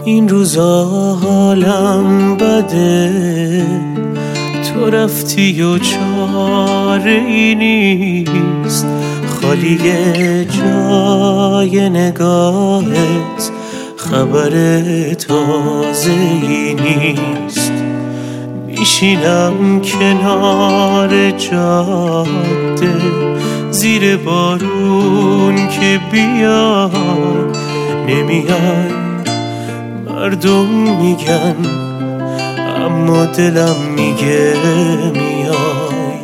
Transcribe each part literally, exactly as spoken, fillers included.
این روزا حالم بده، تو رفتی و چاره ای نیست، خالی جای نگاهت خبر تازه ای نیست. میشینم کنار جاده زیر بارون که بیای، نمیای مردم میگن اما دلم میگه میای.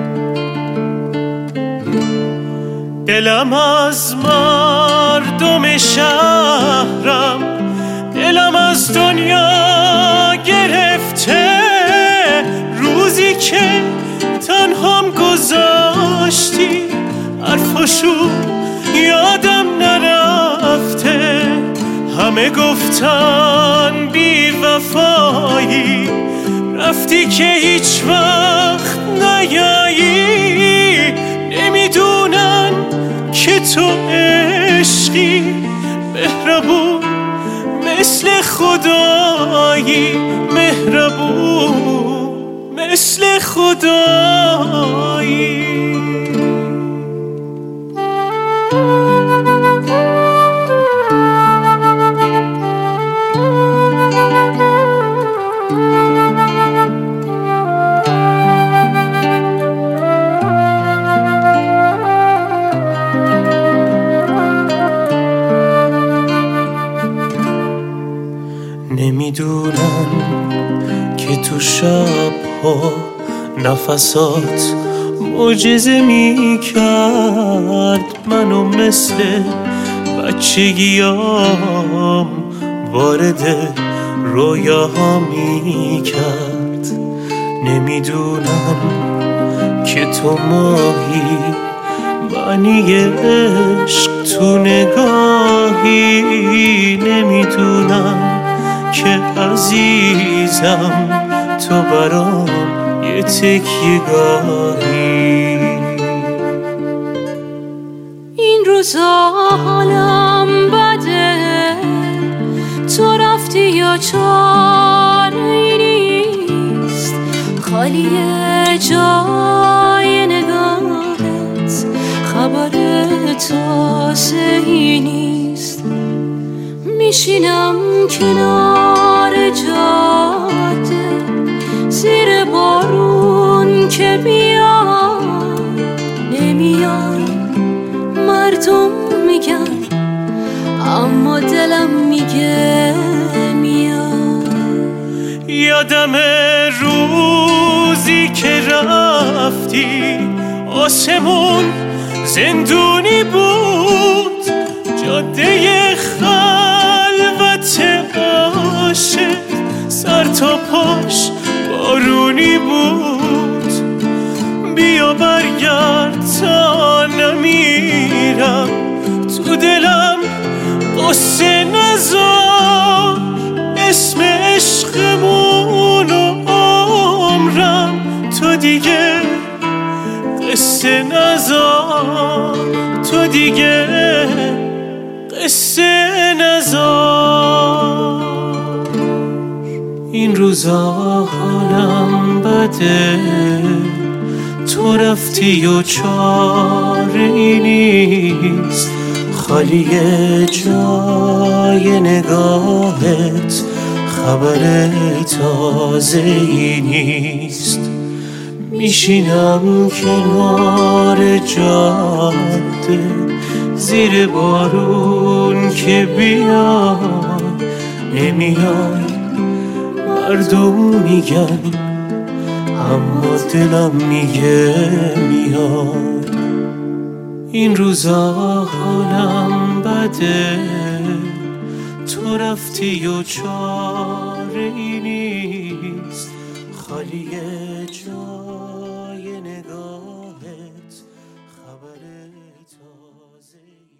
دلم از مردم شهرم، دلم از دنیا گرفته، روزی که تنهام گذاشتی حرفاشو یادم نرفته. همه گفتن بی وفایی، رفتی که هیچ وقت نیایی. نمیدونن که تو عشقی مهربون مثل خدایی، مهربون مثل خدایی. نمیدونن که تو شب‌ها نفسات معجزه میکرد، منو مثل بچگیام وارد رویاها میکرد. نمیدونن که تو ماهی، معنی عشق تو نگاهی. نمیدونن که عزیزم تو برام یه تکیه گاهی. این روزا حالم بده، تو رفتی یا چاره نیست، خالی جای نگاهت خبر تازه ای نیست. میشینم کنار جاده زیر بارون که بیای، نمیای مردم میگن اما دلم میگه میای. یادم روزی که رفتی آسمون زندونی بود، جاده خلوت عاشق سر تا پاش بارونی بود. بیا برگرد تا نمیرم، تو دلم قصه نذار، اسم عشقمون و عمرم تو دیگه قصه نذار، تو دیگه قصه نذار. این روزا حالم بده، تو رفتی و چاره ای نیست، خالی جای نگاهت خبر تازه ای نیست. میشینم کنار جاده زیر بارون که بیای، نمیای مردم میگن اما دلم میگه میای. این روزا حالم بده، تو رفتی و چاره ای نیست، خالی جای نگاهت خبر تازه.